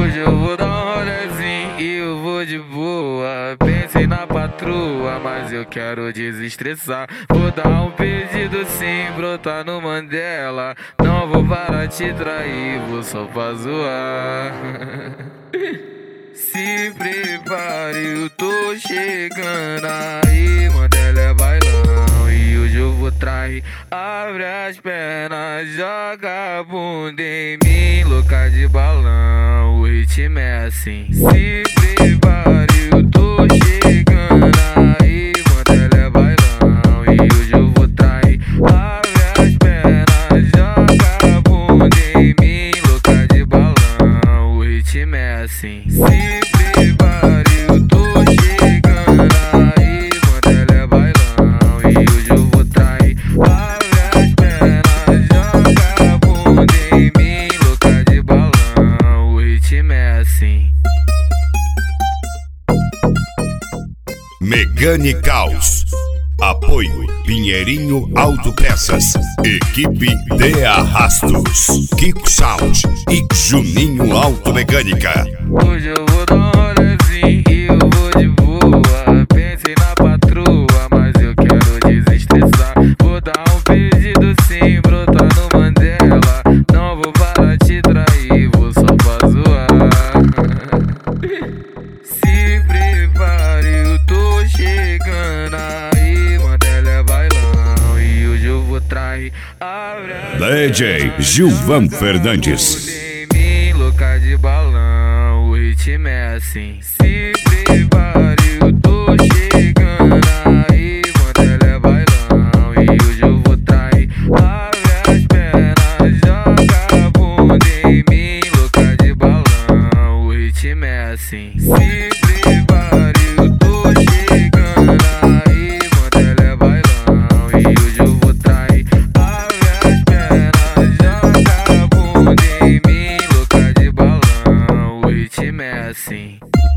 Hoje eu vou dar um rolezinho e eu vou de boa. Pensei na patroa, mas eu quero desestressar. Vou dar um pedido sim, brotar no Mandela. Não vou parar de trair, vou só pra zoar. Se prepare, eu tô chegando aí. Mandela é bailão e hoje eu vou trair. Abre as pernas, joga a bunda em mim, louca de balão, o ritmo é assim. Se prepare, eu tô chegando aí. Mandela é bailão e hoje eu vou trair. Abre as pernas, joga a bunda em mim, louca de balão, o ritmo é assim. Se prepare, eu tô chegando aí. Mandela é bailão e hoje eu vou trair. Abre as pernas, joga a bunda em mim, louca de balão, o ritmo é assim. Megane Caos. Apoio Pinheirinho Autopeças. Equipe de Arrastos. Kiko Sound e Juninho Automecânica. Hoje eu vou dar um rolezinho e eu vou de boa. Pensei na patroa, mas eu quero desestressar. Vou dar um pedido sim, brotar no Mandela. Não vou parar de trair, vou só pra zoar. Se prepare, eu tô chegando aí. Mandela é bailão e hoje eu vou trair. Abre as DJ Gilvan Fernandes. em mim, louca de balão, o ritmo é assim. Se prepare, eu tô chegando aí. Mandela é bailão e hoje eu vou trair. Abre as pernas, joga a bunda em mim, louca de balão, o ritmo é assim. Se prepare, eu tô chegando aí. Mandela é bailão e hoje eu vou trair. Abre as pernas, joga a bunda em mim, louca de balão, o ritmo é assim.